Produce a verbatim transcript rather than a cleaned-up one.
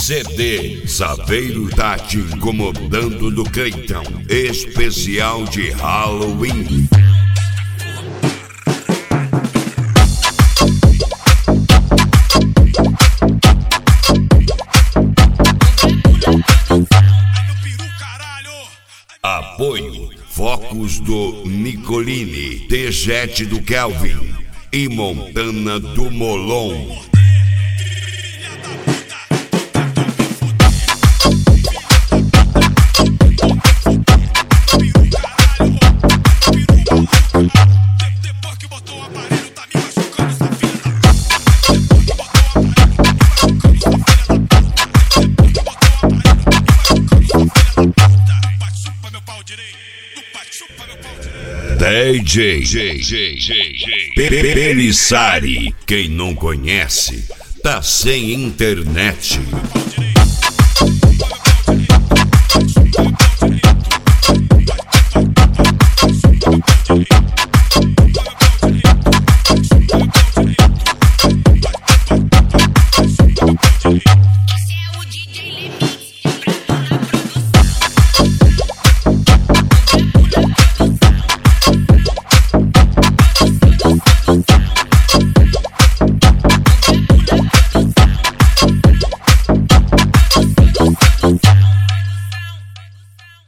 C D Saveiro tá te incomodando do Cleitão, especial de Halloween. Apoio Focus do Nicolini, T-Jet do Kelvin e Montana do Molon. D J Pelissari, quem não conhece, tá sem internet.